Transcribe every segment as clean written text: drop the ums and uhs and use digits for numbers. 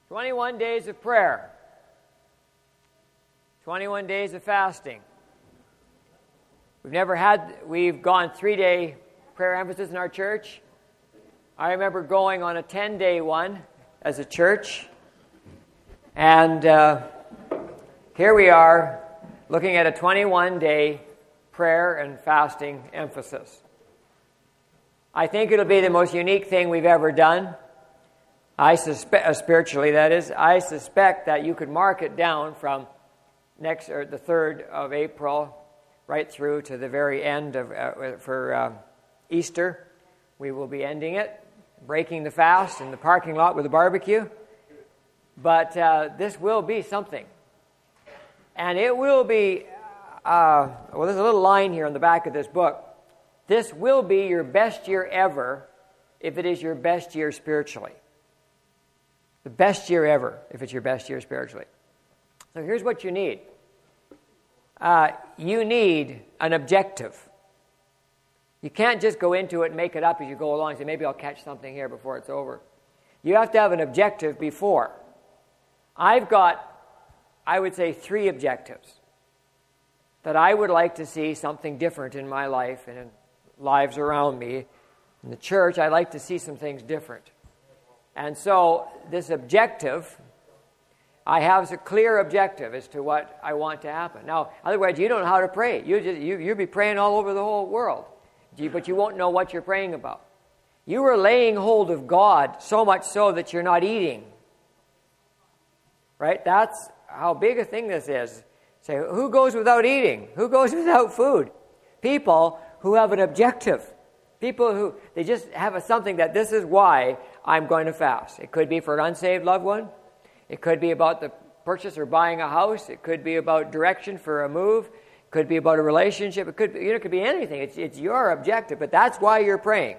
21 days of prayer. 21 days of fasting. We've gone 3-day prayer emphasis in our church. I remember going on a 10-day one as a church. And here we are looking at a 21-day prayer and fasting emphasis. I think it'll be the most unique thing we've ever done. Spiritually, that is. I suspect that you could mark it down from the 3rd of April right through to the very end for Easter. We will be ending it, breaking the fast in the parking lot with a barbecue. But this will be something. And it will be, there's a little line here on the back of this book. This will be your best year ever if it is your best year spiritually. The best year ever if it's your best year spiritually. So here's what you need. You need an objective. You can't just go into it and make it up as you go along and say, maybe I'll catch something here before it's over. You have to have an objective before. I've got, I would say, 3 objectives. That I would like to see something different in my life and in lives around me. In the church, I'd like to see some things different. And so this objective, I have a clear objective as to what I want to happen. Now, in other words, you don't know how to pray. You'll be praying all over the whole world, but you won't know what you're praying about. You are laying hold of God so much so that you're not eating. Right? That's how big a thing this is. Say, who goes without eating? Who goes without food? People who have an objective. People who, they just have something that this is why I'm going to fast. It could be for an unsaved loved one. It could be about the purchase or buying a house. It could be about direction for a move. It could be about a relationship. It could be anything. It's your objective, but that's why you're praying.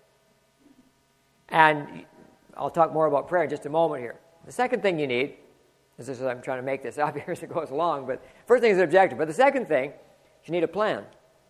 And I'll talk more about prayer in just a moment here. The second thing you need, I'm trying to make this up here as it goes along, but first thing is an objective. But the second thing, you need a plan.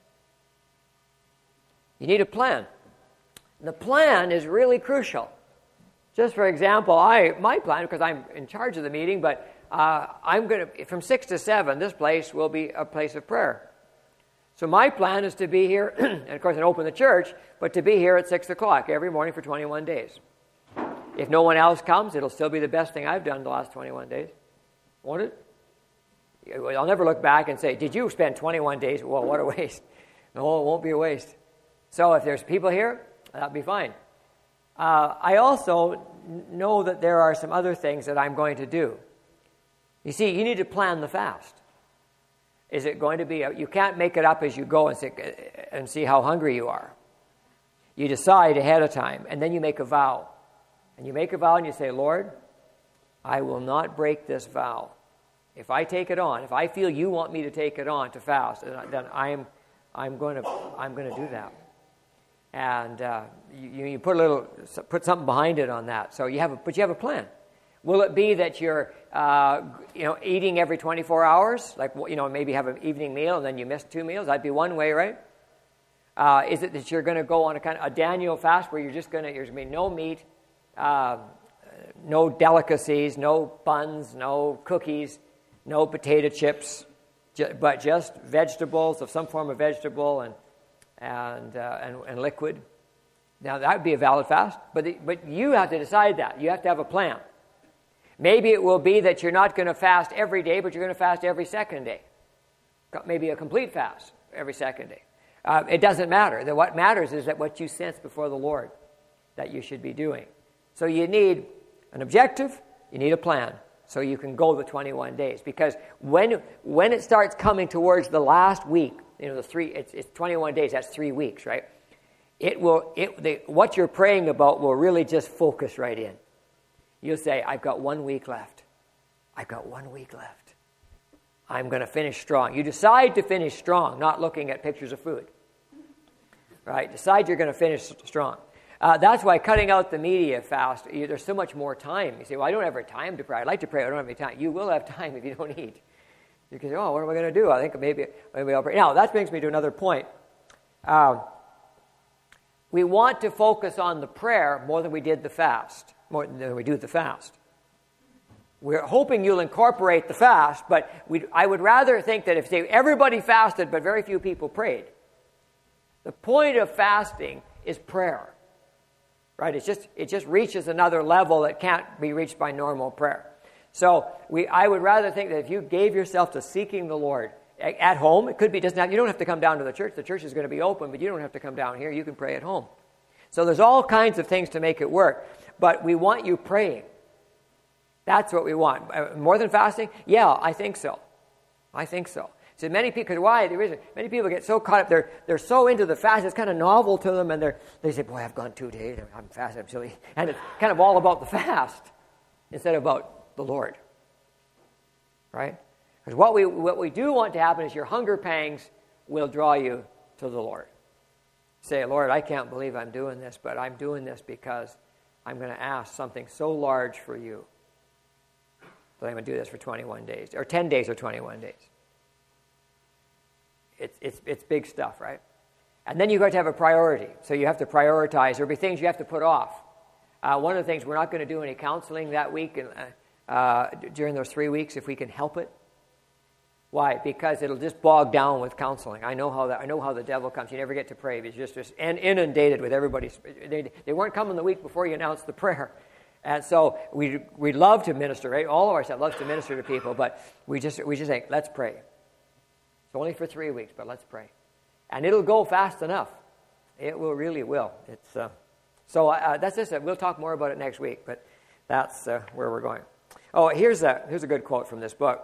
You need a plan. The plan is really crucial. Just for example, my plan, because I'm in charge of the meeting, but I'm going to, from 6 to 7, this place will be a place of prayer. So my plan is to be here, and of course, and open the church, but to be here at 6 o'clock every morning for 21 days. If no one else comes, it'll still be the best thing I've done the last 21 days. Won't it? I'll never look back and say, did you spend 21 days? Well, what a waste. No, it won't be a waste. So if there's people here, that'll be fine. I also know that there are some other things that I'm going to do. You see, you need to plan the fast. Is it going to be, you can't make it up as you go and see how hungry you are. You decide ahead of time, and then you make a vow. And you make a vow and you say, Lord, I will not break this vow. If I take it on, if I feel you want me to take it on to fast, then I'm going to do that. And you put something behind it on that. So you have a plan. Will it be that you're eating every 24 hours, like maybe have an evening meal and then you miss 2 meals? That'd be one way, right? Is it that you're going to go on a kind of a Daniel fast where there's going to be no meat, no delicacies, no buns, no cookies, no potato chips, but just vegetables of some form of vegetable and liquid? Now that would be a valid fast, but you have to decide that. You have to have a plan. Maybe it will be that you're not going to fast every day, but you're going to fast every second day. Maybe a complete fast every second day. It doesn't matter. What matters is that what you sense before the Lord that you should be doing. So you need an objective, you need a plan, so you can go the 21 days. Because when it starts coming towards the last week, it's 21 days, that's 3 weeks, right? What you're praying about will really just focus right in. You'll say, I've got 1 week left. I've got 1 week left. I'm going to finish strong. You decide to finish strong, not looking at pictures of food. Right? Decide you're going to finish strong. That's why cutting out the media fast, there's so much more time. You say, well, I don't have time to pray. I'd like to pray. I don't have any time. You will have time if you don't eat. You can say, oh, what am I going to do? I think maybe I'll pray. Now, that brings me to another point. We want to focus on the prayer more than we do the fast. We're hoping you'll incorporate the fast, but I would rather think that if everybody fasted but very few people prayed, the point of fasting is prayer, right? It just reaches another level that can't be reached by normal prayer. So I would rather think that if you gave yourself to seeking the Lord at home, it could be you don't have to come down to the church. The church is going to be open, but you don't have to come down here. You can pray at home. So there's all kinds of things to make it work, but we want you praying. That's what we want. More than fasting? Yeah, I think so. So many people, because why? Many people get so caught up, they're so into the fast, it's kind of novel to them, and they say, boy, I've gone 2 days, I'm fasting, I'm silly. And it's kind of all about the fast instead of about the Lord. Right? Because what we do want to happen is your hunger pangs will draw you to the Lord. Say, Lord, I can't believe I'm doing this, but I'm doing this because I'm going to ask something so large for you. But I'm going to do this for 21 days, or 10 days or 21 days. It's big stuff, right? And then you've got to have a priority. So you have to prioritize. There'll be things you have to put off. One of the things, we're not going to do any counseling that week during those 3 weeks if we can help it. Why? Because it'll just bog down with counseling. I know how the devil comes. You never get to pray. It's just inundated with everybody. They weren't coming the week before you announced the prayer. And so we love to minister, right? All of our staff loves to minister to people, but we just think, let's pray. It's only for 3 weeks, but let's pray. And it'll go fast enough. It really will. That's just we'll talk more about it next week, but that's where we're going. Oh, here's a good quote from this book.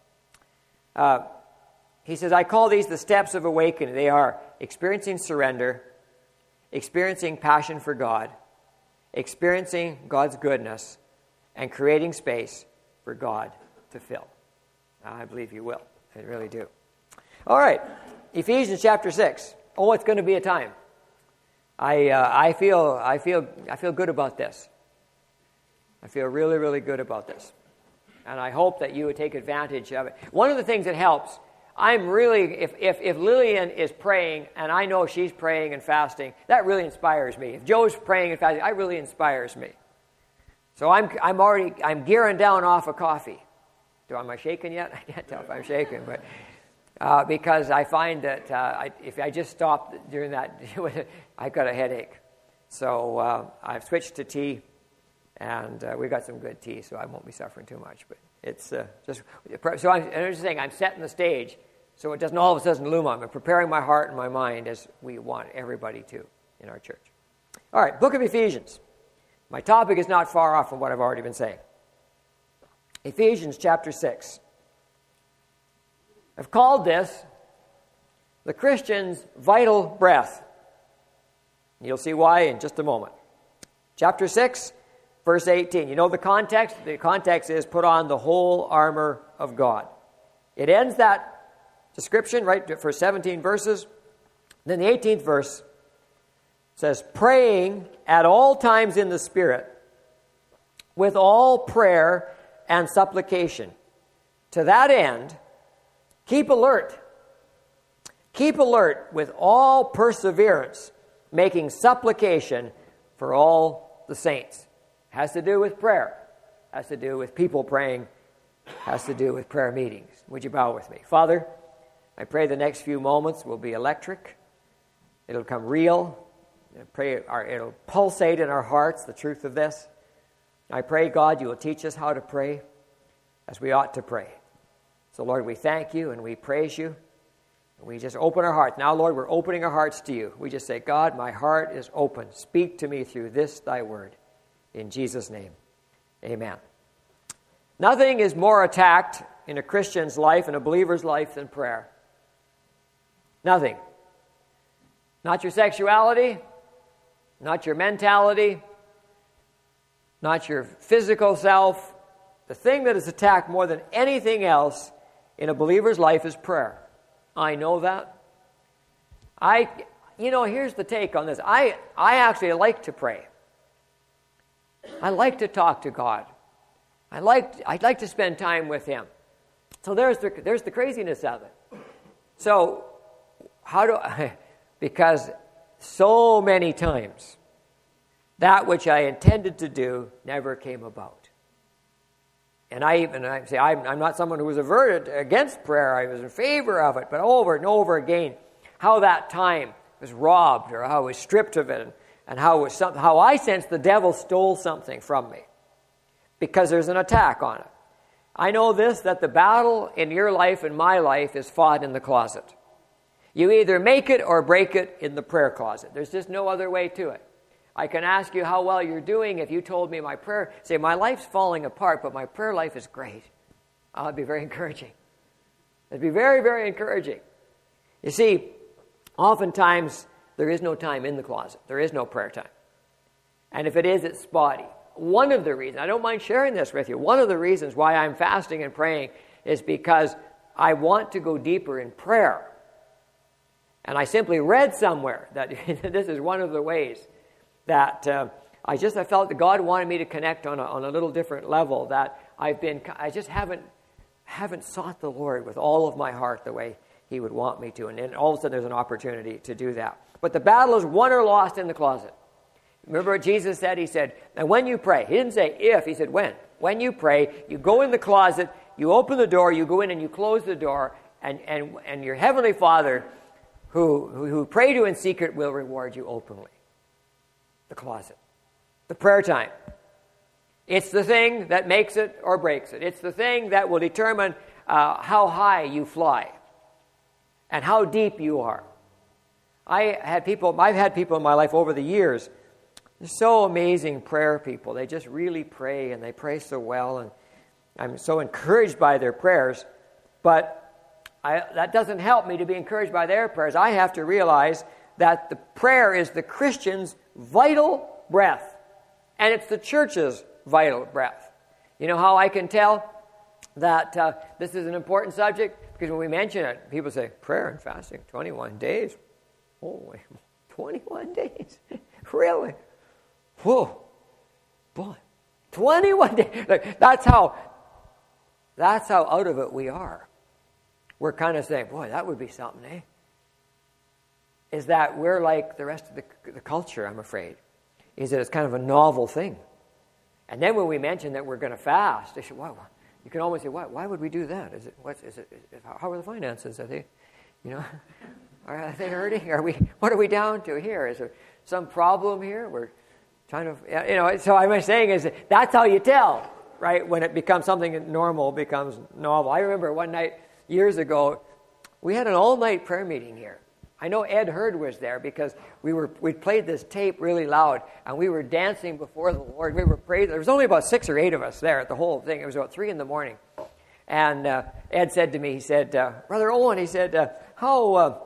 He says, I call these the steps of awakening. They are experiencing surrender, experiencing passion for God, experiencing God's goodness, and creating space for God to fill. I believe you will. I really do. All right, Ephesians chapter 6. Oh, it's going to be a time. I feel good about this. I feel really, really good about this. And I hope that you would take advantage of it. One of the things that helps, I'm really, if Lillian is praying, and I know she's praying and fasting, that really inspires me. If Joe's praying and fasting, that really inspires me. So I'm gearing down off of coffee. Am I shaking yet? I can't tell if I'm shaking, but because I find that if I just stop during that, I got a headache. So I've switched to tea. And we've got some good tea, so I won't be suffering too much. But it's just... So I'm just saying, I'm setting the stage so it doesn't all of a sudden loom on me. I'm preparing my heart and my mind as we want everybody to in our church. All right, book of Ephesians. My topic is not far off from what I've already been saying. Ephesians chapter 6. I've called this the Christian's vital breath. You'll see why in just a moment. Chapter 6... Verse 18, you know the context? The context is put on the whole armor of God. It ends that description, right, for 17 verses. Then the 18th verse says, praying at all times in the Spirit, with all prayer and supplication. To that end, keep alert. Keep alert with all perseverance, making supplication for all the saints. Has to do with prayer. Has to do with people praying. Has to do with prayer meetings. Would you bow with me? Father, I pray the next few moments will be electric. It'll come real. I pray it'll pulsate in our hearts, the truth of this. I pray, God, you will teach us how to pray as we ought to pray. So, Lord, we thank you and we praise you. We just open our hearts. Now, Lord, we're opening our hearts to you. We just say, God, my heart is open. Speak to me through this, thy word. In Jesus' name, amen. Nothing is more attacked in a Christian's life, in a believer's life, than prayer. Nothing. Not your sexuality, not your mentality, not your physical self. The thing that is attacked more than anything else in a believer's life is prayer. I know that. Here's the take on this. I actually like to pray. I like to talk to God. I'd like to spend time with Him. So there's the craziness of it. So because so many times that which I intended to do never came about. And I say I'm not someone who was averted against prayer. I was in favor of it, but over and over again, how that time was robbed, or how it was stripped of it, and how I sensed the devil stole something from me because there's an attack on it. I know this, that the battle in your life and my life is fought in the closet. You either make it or break it in the prayer closet. There's just no other way to it. I can ask you how well you're doing if you told me say my life's falling apart, but my prayer life is great. It'd be very encouraging. It'd be very, very encouraging. You see, oftentimes there is no time in the closet. There is no prayer time. And if it is, it's spotty. One of the reasons, I don't mind sharing this with you, one of the reasons why I'm fasting and praying is because I want to go deeper in prayer. And I simply read somewhere that this is one of the ways that I felt that God wanted me to connect on a little different level, that I just haven't sought the Lord with all of my heart the way He would want me to. And then all of a sudden there's an opportunity to do that. But the battle is won or lost in the closet. Remember what Jesus said? He said, and when you pray, He didn't say if, He said when. When you pray, you go in the closet, you open the door, you go in and you close the door, and your Heavenly Father, who pray to in secret, will reward you openly. The closet. The prayer time. It's the thing that makes it or breaks it. It's the thing that will determine how high you fly and how deep you are. I've had people in my life over the years. They're so amazing prayer people. They just really pray, and they pray so well, and I'm so encouraged by their prayers. But that doesn't help me to be encouraged by their prayers. I have to realize that the prayer is the Christian's vital breath, and it's the church's vital breath. You know how I can tell that this is an important subject? Because when we mention it, people say, prayer and fasting, 21 days. Holy, 21 days? Really? Whoa, boy, 21 days. Like, that's how out of it we are. We're kind of saying, boy, that would be something, eh? Is that we're like the rest of the culture, I'm afraid. Is that it's kind of a novel thing. And then when we mention that we're going to fast, they say, wow, you can almost say, why would we do that? How are the finances? Are they, are they hurting? What are we down to here? Is there some problem here? We're trying to, so what I'm saying is that's how you tell, right? When it becomes something normal, becomes novel. I remember one night years ago, we had an all-night prayer meeting here. I know Ed Hurd was there because we played this tape really loud, and we were dancing before the Lord. We were praising. There was only about 6 or 8 of us there at the whole thing. It was about 3 a.m. And Ed said to me, he said, Brother Owen, he said, how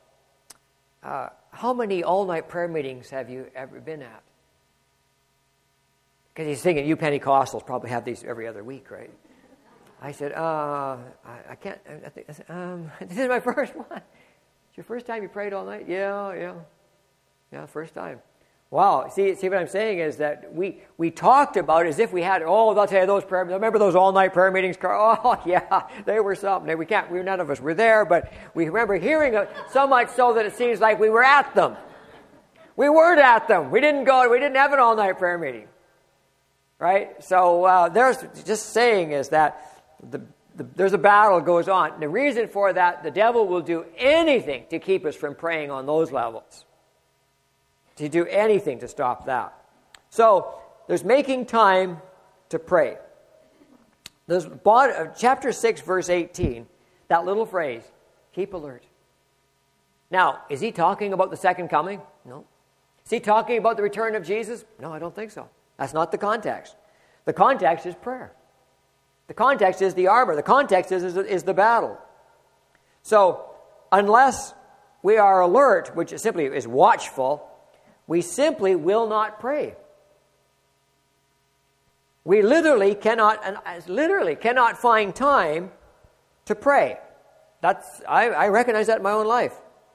many all-night prayer meetings have you ever been at? Because he's thinking, you Pentecostals probably have these every other week, right? I said, I can't. This is my first one. Your first time you prayed all night? Yeah, first time. Wow, see what I'm saying is that we talked about it as if we had, I'll tell you those prayer, remember those all-night prayer meetings? Oh, yeah, they were something. None of us were there, but we remember hearing it so much so that it seems like we were at them. We weren't at them. We didn't have an all-night prayer meeting. Right? So there's just saying is that there's a battle goes on. And the reason for that, the devil will do anything to keep us from praying on those levels. To do anything to stop that. So there's making time to pray. There's chapter 6, verse 18, that little phrase, keep alert. Now, is he talking about the second coming? No. Is he talking about the return of Jesus? No, I don't think so. That's not the context. The context is prayer. The context is the armor. The context is the battle. So, unless we are alert, which simply is watchful, we simply will not pray. We literally cannot find time to pray. I recognize that in my own life.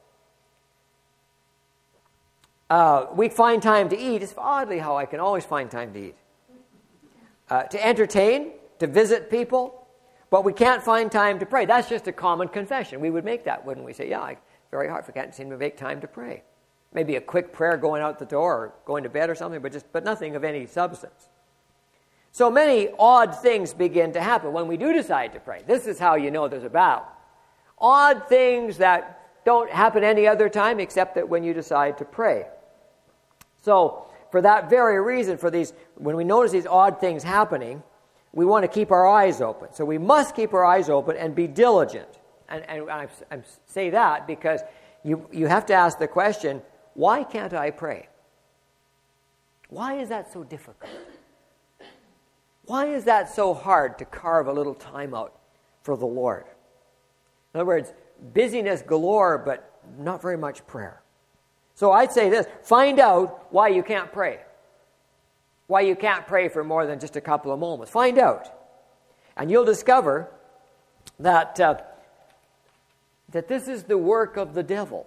We find time to eat. It's oddly how I can always find time to eat. To entertain, to visit people, but we can't find time to pray. That's just a common confession. We would make that, wouldn't we? Say, it's very hard. We can't seem to make time to pray. Maybe a quick prayer going out the door or going to bed or something, but nothing of any substance. So many odd things begin to happen when we do decide to pray. This is how you know there's a battle. Odd things that don't happen any other time except that when you decide to pray. So, for that very reason, when we notice these odd things happening, we want to keep our eyes open. So we must keep our eyes open and be diligent. And I say that because you have to ask the question, why can't I pray? Why is that so difficult? Why is that so hard to carve a little time out for the Lord? In other words, busyness galore, but not very much prayer. So I'd say this, find out why you can't pray. Why you can't pray for more than just a couple of moments. Find out. And you'll discover that this is the work of the devil.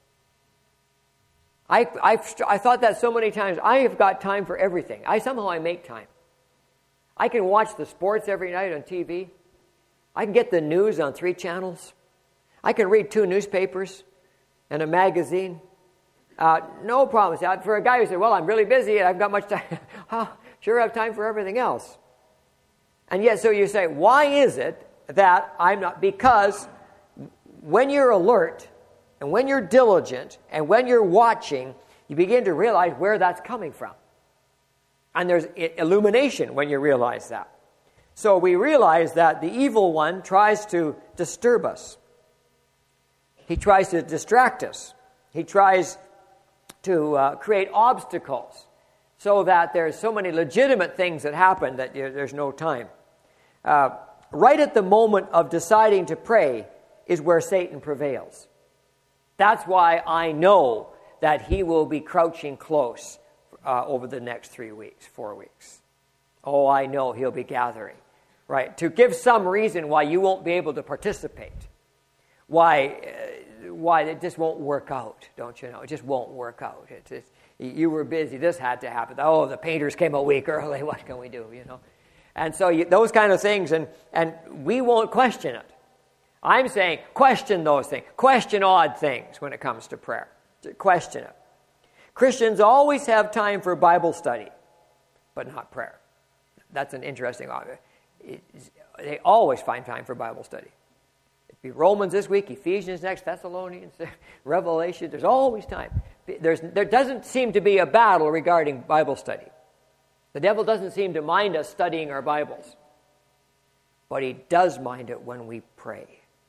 I thought that so many times. I have got time for everything. Somehow I make time. I can watch the sports every night on TV. I can get the news on 3 channels. I can read 2 newspapers and a magazine. No problems. For a guy who said, well, I'm really busy and I've got much time. Sure have time for everything else. And yet, so you say, why is it that I'm not? Because when you're alert and when you're diligent and when you're watching, you begin to realize where that's coming from. And there's illumination when you realize that. So we realize that the evil one tries to disturb us. He tries to distract us. He tries to create obstacles so that there's so many legitimate things that happen that there's no time. Right at the moment of deciding to pray is where Satan prevails. That's why I know that he will be crouching close over the next 3 weeks, 4 weeks. Oh, I know he'll be gathering. Right, to give some reason why you won't be able to participate. Why it just won't work out, don't you know? It just won't work out. You were busy. This had to happen. Oh, the painters came a week early. What can we do, you know? And so those kind of things, and we won't question it. I'm saying question those things. Question odd things when it comes to prayer. Question it. Christians always have time for Bible study, but not prayer. That's an interesting argument. They always find time for Bible study. It'd be Romans this week, Ephesians next, Thessalonians, Revelation. There's always time. There doesn't seem to be a battle regarding Bible study. The devil doesn't seem to mind us studying our Bibles. But he does mind it when we pray.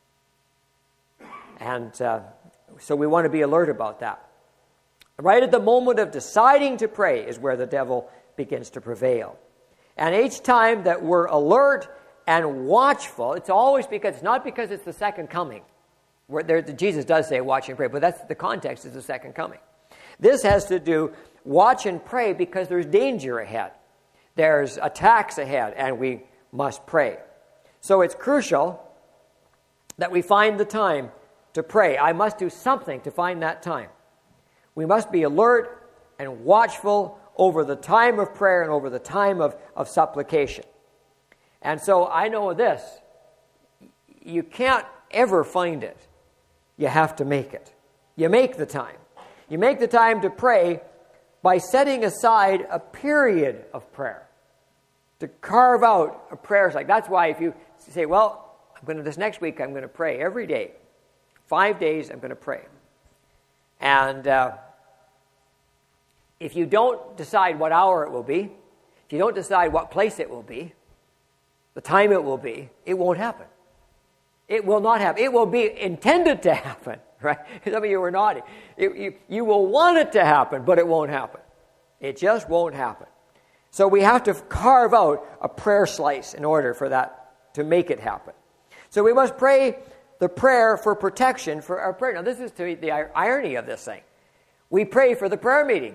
And so we want to be alert about that. Right at the moment of deciding to pray is where the devil begins to prevail. And each time that we're alert and watchful, it's not because it's the second coming. Jesus does say watch and pray, but that's the context is the second coming. This has to do watch and pray because there's danger ahead. There's attacks ahead, and we must pray. So it's crucial that we find the time to pray. I must do something to find that time. We must be alert and watchful over the time of prayer and over the time of supplication. And so I know this. You can't ever find it. You have to make it. You make the time. You make the time to pray by setting aside a period of prayer. To carve out a prayer. That's why if you say, well, this next week I'm going to pray every day. 5 days I'm going to pray. And if you don't decide what hour it will be, if you don't decide what place it will be, the time it will be, it won't happen. It will not happen. It will be intended to happen, right? Some of you were naughty. You will want it to happen, but it won't happen. It just won't happen. So we have to carve out a prayer slice in order for that to make it happen. So we must pray the prayer for protection for our prayer. Now this is the irony of this thing. We pray for the prayer meeting.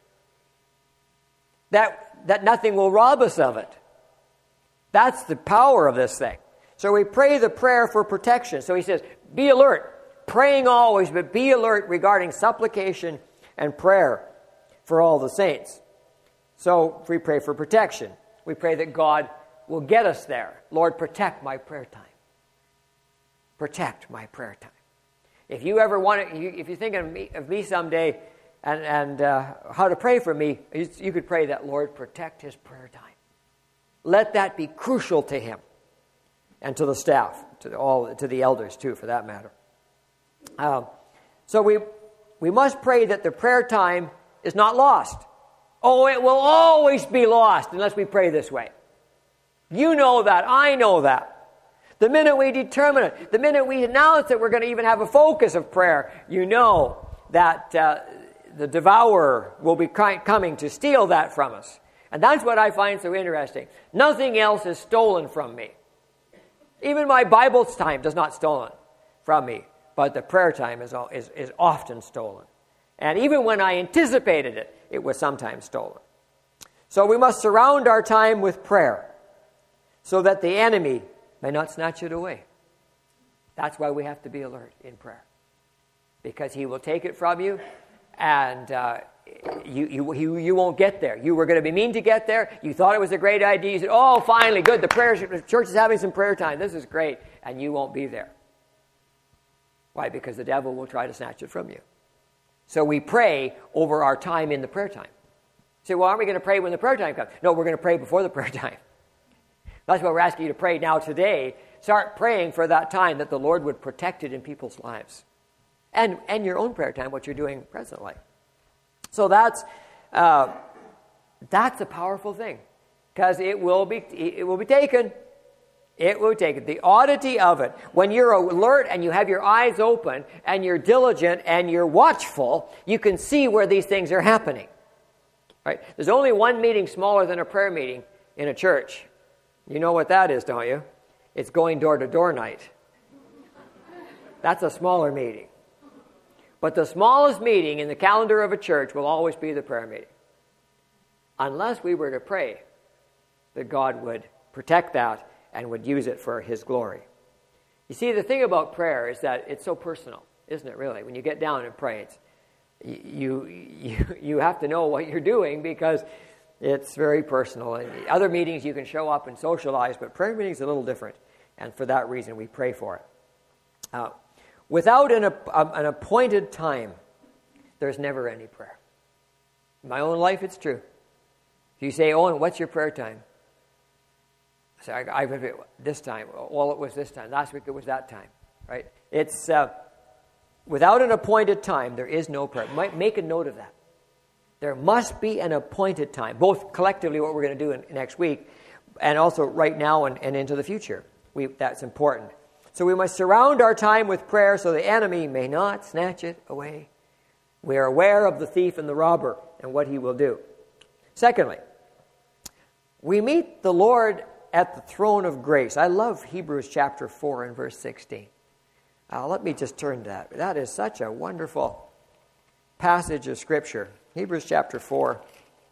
That nothing will rob us of it. That's the power of this thing. So we pray the prayer for protection. So he says, be alert, praying always, but be alert regarding supplication and prayer for all the saints. So we pray for protection. We pray that God will get us there. Lord, protect my prayer time. Protect my prayer time. If you ever want to, if you think of me someday and how to pray for me, you could pray that, Lord, protect his prayer time. let that be crucial to him and to the staff, to the elders too, for that matter. So we must pray that the prayer time is not lost. Oh, it will always be lost unless we pray this way. You know that. I know that. The minute we determine it, the minute we announce that we're going to even have a focus of prayer, you know that the devourer will be coming to steal that from us. And that's what I find so interesting. Nothing else is stolen from me. Even my Bible time does not stolen from me, but the prayer time is often stolen. And even when I anticipated it, it was sometimes stolen. So we must surround our time with prayer so that the enemy may not snatch it away. That's why we have to be alert in prayer. Because he will take it from you, and you won't get there. You were going to be mean to get there. You thought it was a great idea. You said, oh, finally, good, the church is having some prayer time. This is great. And you won't be there. Why? Because the devil will try to snatch it from you. So we pray over our time in the prayer time. You say, well, aren't we going to pray when the prayer time comes? No, we're going to pray before the prayer time. That's why we're asking you to pray now today. Start praying for that time that the Lord would protect it in people's lives. And your own prayer time, what you're doing presently. So that's a powerful thing. Because it will be taken. It will take it. The oddity of it, when you're alert and you have your eyes open and you're diligent and you're watchful, you can see where these things are happening. Right? There's only one meeting smaller than a prayer meeting in a church. You know what that is, don't you? It's going door-to-door night. That's a smaller meeting. But the smallest meeting in the calendar of a church will always be the prayer meeting. Unless we were to pray that God would protect that and would use it for his glory. You see, the thing about prayer is that it's so personal, isn't it, really? When you get down and pray, you have to know what you're doing because it's very personal. And other meetings you can show up and socialize, but prayer meetings are a little different. And for that reason, we pray for it. Without an appointed time, there's never any prayer. In my own life, it's true. If you say, Owen, what's your prayer time? I say, I this time. Well, it was this time. Last week, it was that time. Right? It's without an appointed time, there is no prayer. Make a note of that. There must be an appointed time, both collectively what we're going to do next week, and also right now and into the future. That's important. So we must surround our time with prayer so the enemy may not snatch it away. We are aware of the thief and the robber and what he will do. Secondly, we meet the Lord at the throne of grace. I love Hebrews chapter 4 and verse 16. Let me just turn to that. That is such a wonderful passage of Scripture. Hebrews chapter 4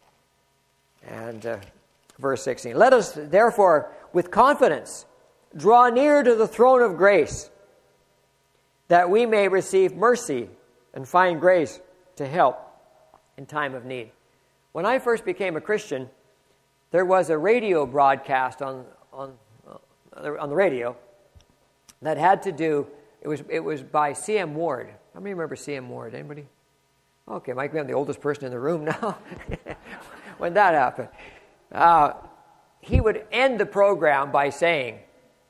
and verse 16. Let us therefore with confidence draw near to the throne of grace, that we may receive mercy and find grace to help in time of need. When I first became a Christian, there was a radio broadcast on the radio that had to do. It was by C.M. Ward. How many remember C.M. Ward? Anybody? Okay, Mike, I'm the oldest person in the room now. When that happened, he would end the program by saying,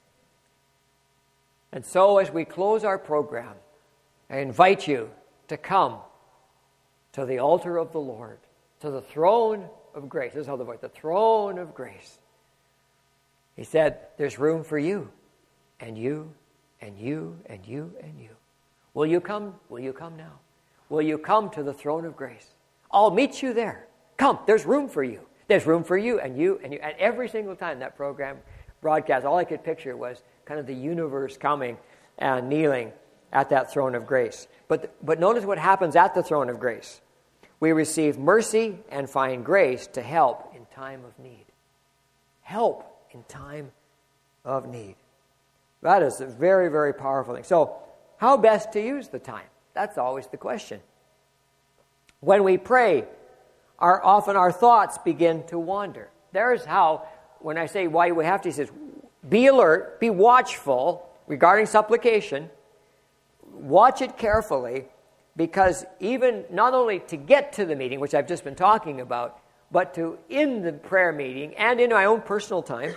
and so as we close our program, I invite you to come to the altar of the Lord, to the throne of grace. This is how the voice, the throne of grace. He said, there's room for you, and you, and you, and you, and you. Will you come? Will you come now? Will you come to the throne of grace? I'll meet you there. Come, there's room for you. There's room for you, and you, and you. And every single time that program broadcast, all I could picture was kind of the universe coming and kneeling at that throne of grace. But notice what happens at the throne of grace. We receive mercy and find grace to help in time of need. Help in time of need. That is a very, very powerful thing. So, how best to use the time? That's always the question. When we pray, often our thoughts begin to wander. There's how, when I say why we have to, he says, be alert, be watchful regarding supplication. Watch it carefully, because even not only to get to the meeting, which I've just been talking about, but in the prayer meeting and in my own personal time,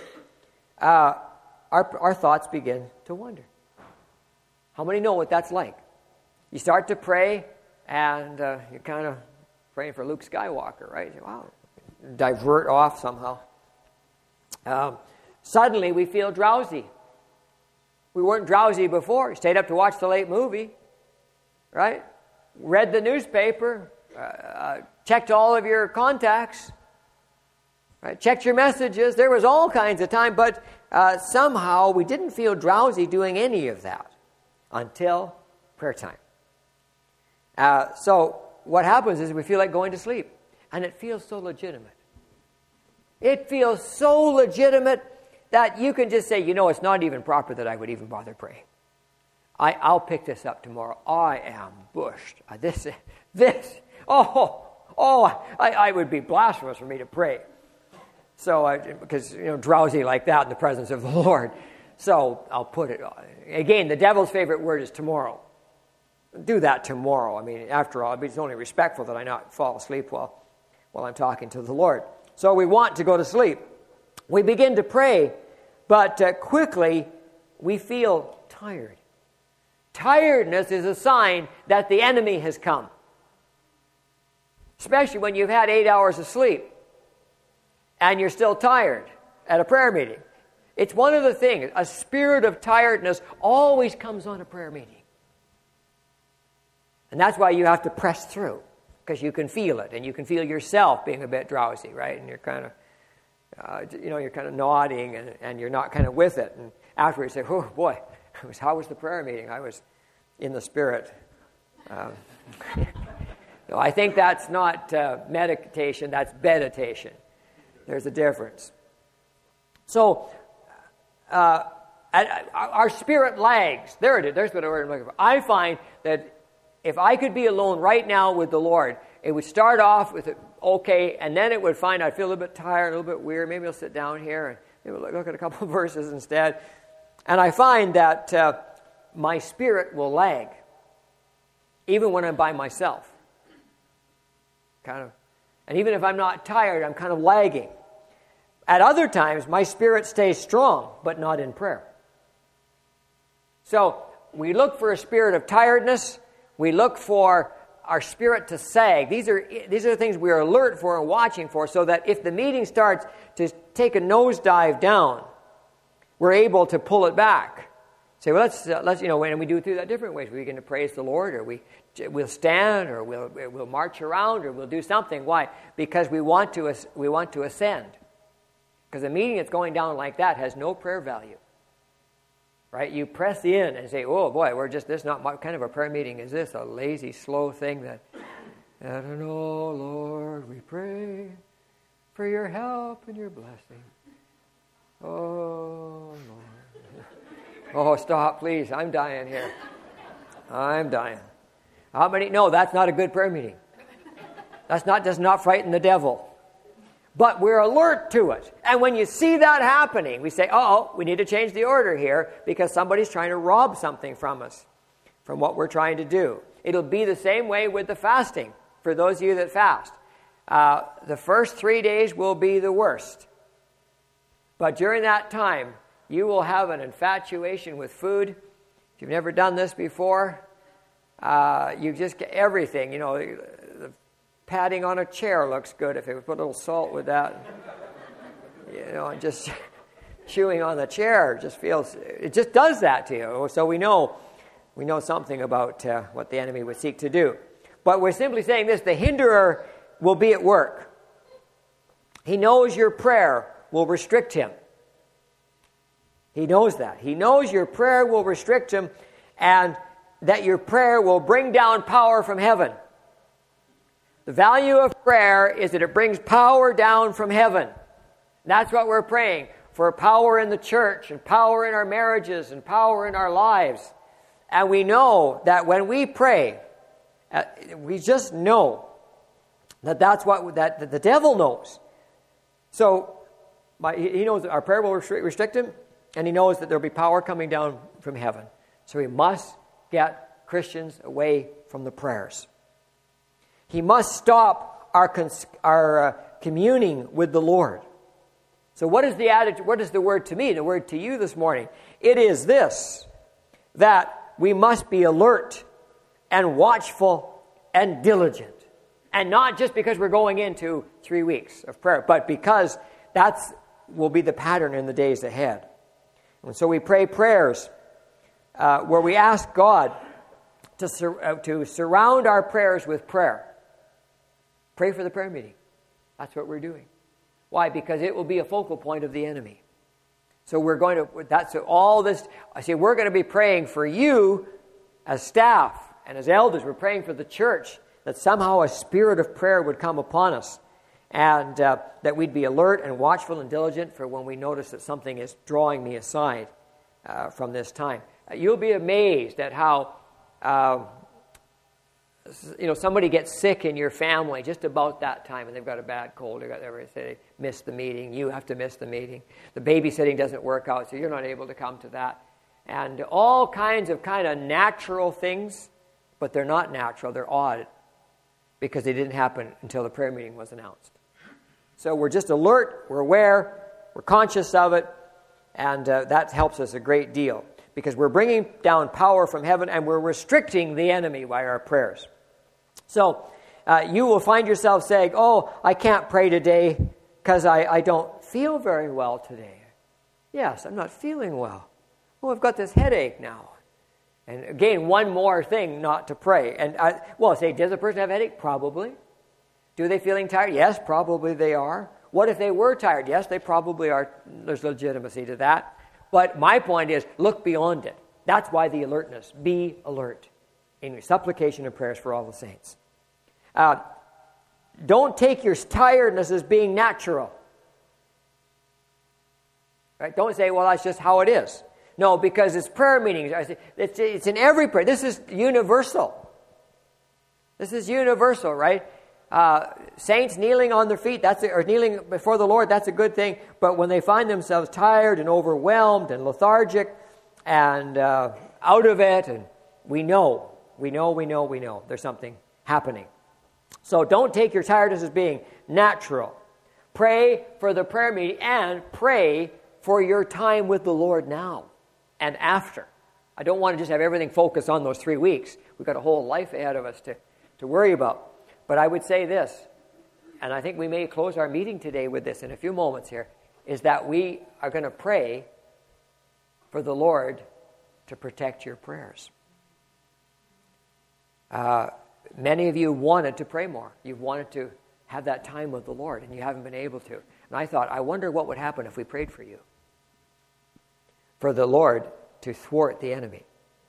our thoughts begin to wander. How many know what that's like? You start to pray, and you're kind of praying for Luke Skywalker, right? Wow, divert off somehow. Suddenly, we feel drowsy. We weren't drowsy before. Stayed up to watch the late movie, right? Read the newspaper, checked all of your contacts, right? Checked your messages. There was all kinds of time, but somehow we didn't feel drowsy doing any of that until prayer time. So what happens is we feel like going to sleep, and it feels so legitimate. It feels so legitimate that you can just say, it's not even proper that I would even bother praying. I'll pick this up tomorrow. I am bushed. I would be blasphemous for me to pray. So, because, drowsy like that in the presence of the Lord. So I'll put it on. Again, the devil's favorite word is tomorrow. Do that tomorrow. I mean, after all, it's only respectful that I not fall asleep while I'm talking to the Lord. So we want to go to sleep. We begin to pray, but quickly we feel tired. Tiredness is a sign that the enemy has come. Especially when you've had 8 hours of sleep and you're still tired at a prayer meeting. It's one of the things. A spirit of tiredness always comes on a prayer meeting. And that's why you have to press through, because you can feel it, and you can feel yourself being a bit drowsy, right? And you're kind of, you're kind of nodding, and you're not kind of with it. And afterwards, you say, "Oh boy, how was the prayer meeting? I was in the spirit." No, I think that's not meditation. That's meditation. There's a difference. So, our spirit lags. There it is. There's what I'm looking for. I find that if I could be alone right now with the Lord, it would start off with okay, and then it would find I feel a little bit tired, a little bit weird. Maybe I'll sit down here and maybe look at a couple of verses instead. And I find that my spirit will lag, even when I'm by myself. And even if I'm not tired, I'm kind of lagging. At other times, my spirit stays strong, but not in prayer. So we look for a spirit of tiredness. We look for our spirit to sag. These are the things we are alert for and watching for, so that if the meeting starts to take a nosedive down, we're able to pull it back. Say, well, let's and we do it through that different ways. We begin to praise the Lord, or we'll stand, or we'll march around, or we'll do something. Why? Because we want to ascend. Because a meeting that's going down like that has no prayer value. Right? You press in and say, "Oh boy, this is not what kind of a prayer meeting is this? A lazy, slow thing that, I don't know, Lord, we pray for your help and your blessing. Oh, Lord." Oh, stop, please. I'm dying here. I'm dying. How many? No, that's not a good prayer meeting. Does not frighten the devil. But we're alert to it. And when you see that happening, we say, we need to change the order here, because somebody's trying to rob something from us, from what we're trying to do. It'll be the same way with the fasting, for those of you that fast. The first 3 days will be the worst. But during that time, you will have an infatuation with food. If you've never done this before, you just get everything. The padding on a chair looks good if you put a little salt with that. And just chewing on the chair it just does that to you. So we know something about what the enemy would seek to do. But we're simply saying this: the hinderer will be at work. He knows your prayer will restrict him. He knows that. He knows your prayer will restrict him, and that your prayer will bring down power from heaven. The value of prayer is that it brings power down from heaven. That's what we're praying for: power in the church, and power in our marriages, and power in our lives. And we know that when we pray, we just know that's what that the devil knows. So he knows that our prayer will restrict him, and he knows that there will be power coming down from heaven. So we must get Christians away from the prayers. He must stop our communing with the Lord. So what is the attitude? What is the word to me? The word to you this morning? It is this, that we must be alert and watchful and diligent. And not just because we're going into 3 weeks of prayer, but because that will be the pattern in the days ahead. And so we pray prayers where we ask God to surround our prayers with prayer. Pray for the prayer meeting. That's what we're doing. Why? Because it will be a focal point of the enemy. So we're going to, that's all this, I say we're going to be praying for you as staff and as elders. We're praying for the church that somehow a spirit of prayer would come upon us and that we'd be alert and watchful and diligent for when we notice that something is drawing me aside from this time. You'll be amazed at how somebody gets sick in your family just about that time, and they've got a bad cold. They missed the meeting. You have to miss the meeting. The babysitting doesn't work out, so you're not able to come to that. And all kinds of natural things, but they're not natural. They're odd because they didn't happen until the prayer meeting was announced. So we're just alert. We're aware. We're conscious of it, and that helps us a great deal because we're bringing down power from heaven and we're restricting the enemy by our prayers. So you will find yourself saying, oh, I can't pray today because I don't feel very well today. Yes, I'm not feeling well. Oh, I've got this headache now. And again, one more thing not to pray. And say, does the person have a headache? Probably. Do they feeling tired? Yes, probably they are. What if they were tired? Yes, they probably are. There's legitimacy to that. But my point is, look beyond it. That's why the alertness. Be alert in your supplication and prayers for all the saints. Don't take your tiredness as being natural. Right? Don't say, well, that's just how it is. No, because it's prayer meetings. It's in every prayer. This is universal. This is universal, right? Saints kneeling on their feet, or kneeling before the Lord, that's a good thing. But when they find themselves tired and overwhelmed and lethargic and out of it, and we know there's something happening. So don't take your tiredness as being natural. Pray for the prayer meeting and pray for your time with the Lord now and after. I don't want to just have everything focused on those 3 weeks. We've got a whole life ahead of us to worry about. But I would say this, and I think we may close our meeting today with this in a few moments here, is that we are going to pray for the Lord to protect your prayers. Many of you wanted to pray more. You've wanted to have that time with the Lord, and you haven't been able to. And I thought, I wonder what would happen if we prayed for you. For the Lord to thwart the enemy.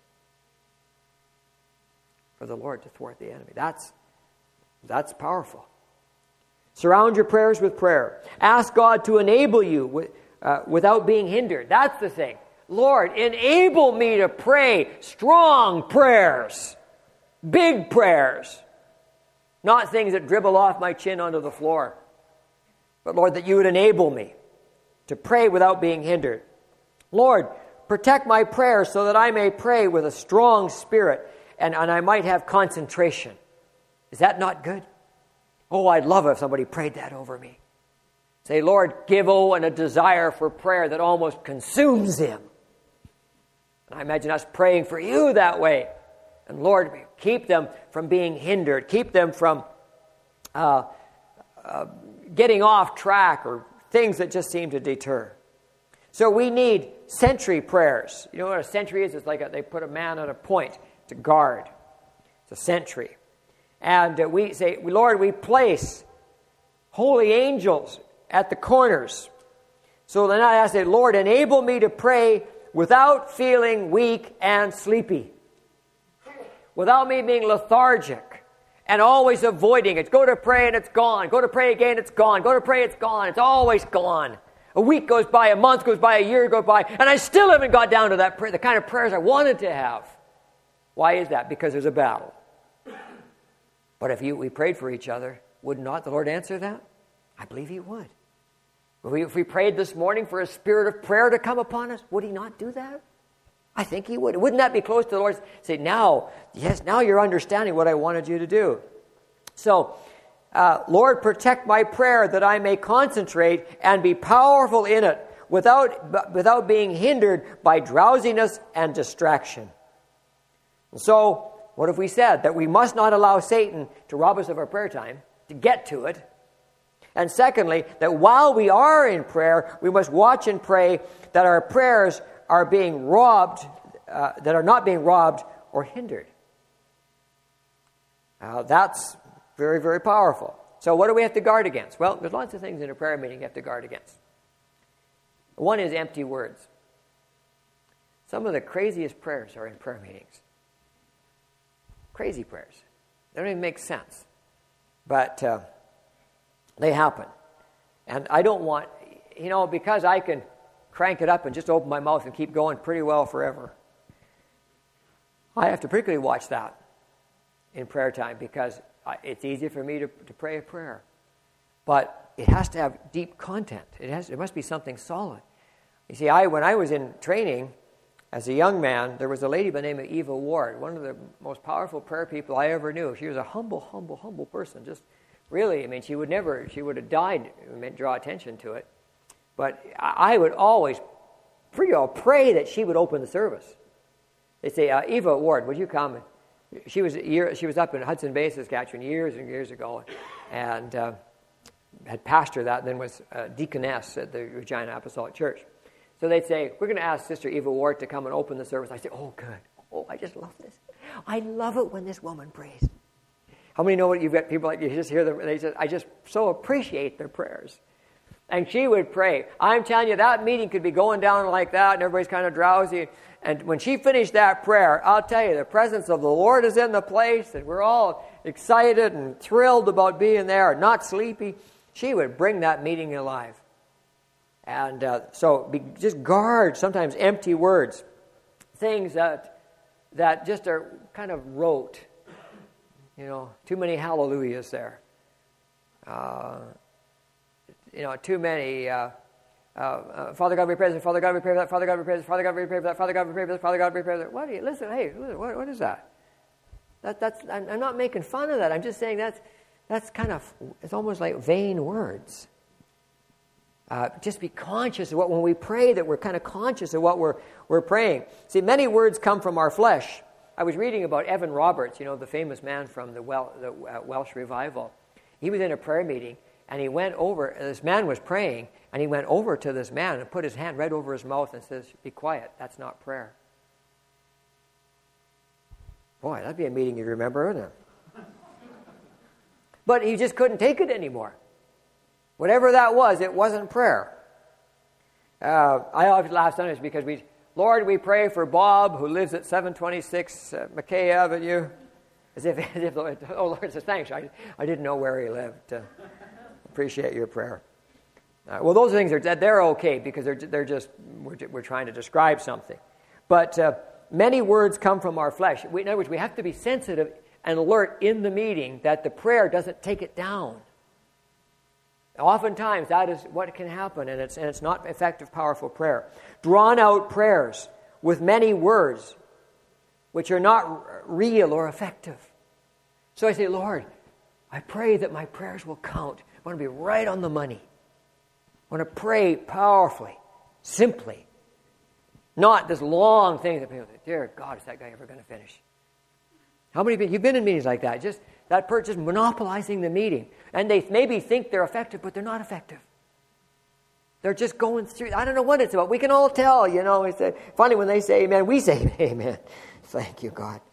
For the Lord to thwart the enemy. That's powerful. Surround your prayers with prayer. Ask God to enable you without being hindered. That's the thing. Lord, enable me to pray strong prayers. Big prayers. Not things that dribble off my chin onto the floor. But Lord, that you would enable me to pray without being hindered. Lord, protect my prayers so that I may pray with a strong spirit and I might have concentration. Is that not good? Oh, I'd love it if somebody prayed that over me. Say, Lord, give Owen a desire for prayer that almost consumes him. And I imagine us praying for you that way. And Lord, keep them from being hindered. Keep them from getting off track or things that just seem to deter. So we need sentry prayers. You know what a sentry is? It's like they put a man at a point to guard. It's a sentry. And we say, Lord, we place holy angels at the corners. So then I say, Lord, enable me to pray without feeling weak and sleepy. Without me being lethargic and always avoiding it. Go to pray and it's gone. Go to pray again, it's gone. Go to pray, it's gone. It's always gone. A week goes by, a month goes by, a year goes by, and I still haven't got down to that prayer, the kind of prayers I wanted to have. Why is that? Because there's a battle. But if we prayed for each other, would not the Lord answer that? I believe He would. If we prayed this morning for a spirit of prayer to come upon us, would He not do that? I think He would. Wouldn't that be close to the Lord? Say, now you're understanding what I wanted you to do. So, Lord, protect my prayer that I may concentrate and be powerful in it without being hindered by drowsiness and distraction. And so, what have we said? That we must not allow Satan to rob us of our prayer time, to get to it. And secondly, that while we are in prayer, we must watch and pray that our prayers are being robbed, that are not being robbed or hindered. That's very, very powerful. So what do we have to guard against? Well, there's lots of things in a prayer meeting you have to guard against. One is empty words. Some of the craziest prayers are in prayer meetings. Crazy prayers. They don't even make sense. But they happen. And I don't want, because I can crank it up and just open my mouth and keep going pretty well forever, I have to particularly watch that in prayer time, because it's easy for me to pray a prayer. But it has to have deep content. It must be something solid. You see, when I was in training as a young man, there was a lady by the name of Eva Ward, one of the most powerful prayer people I ever knew. She was a humble person. Just really, she would have died, draw attention to it. But I would always pray that she would open the service. They'd say, Eva Ward, would you come? She was up in Hudson Bay, Saskatchewan, years and years ago, and had pastored that, and then was deaconess at the Regina Apostolic Church. So they'd say, we're going to ask Sister Eva Ward to come and open the service. I say, oh, good. Oh, I just love this. I love it when this woman prays. How many know what you've got people like you just hear them? They say, I just so appreciate their prayers. And she would pray. I'm telling you, that meeting could be going down like that, and everybody's kind of drowsy. And when she finished that prayer, I'll tell you, the presence of the Lord is in the place, and we're all excited and thrilled about being there, not sleepy. She would bring that meeting alive. And just guard sometimes empty words, things that just are kind of rote. Too many hallelujahs there. Too many. Father God, we pray this. Father God, we pray that. Father God, we pray this. Father God, we pray that. Father God, we pray this. Father God, we pray that. What do you listen? Hey, what is that? I'm not making fun of that. I'm just saying that's kind of, it's almost like vain words. Just be conscious of when we pray, that we're kind of conscious of what we're praying. See, many words come from our flesh. I was reading about Evan Roberts, the famous man from the Welsh revival. He was in a prayer meeting, and he went over, this man was praying, and he went over to this man and put his hand right over his mouth and says, be quiet, that's not prayer. Boy, that'd be a meeting you'd remember, wouldn't it? But he just couldn't take it anymore. Whatever that was, it wasn't prayer. I always laugh sometimes because Lord, we pray for Bob, who lives at 726 McKay Avenue. As if oh, Lord says, thanks, I didn't know where he lived. Appreciate your prayer. Well, those things they're okay because we're trying to describe something. But many words come from our flesh. In other words, we have to be sensitive and alert in the meeting that the prayer doesn't take it down. Oftentimes, that is what can happen, and it's not effective, powerful prayer. Drawn out prayers with many words, which are not real or effective. So I say, Lord, I pray that my prayers will count. I want to be right on the money. I want to pray powerfully, simply. Not this long thing that people say, dear God, is that guy ever going to finish? How many of you've been in meetings like that? Just that person just monopolizing the meeting. And they maybe think they're effective, but they're not effective. They're just going through. I don't know what it's about. We can all tell, It's funny when they say amen, we say amen. Thank you, God.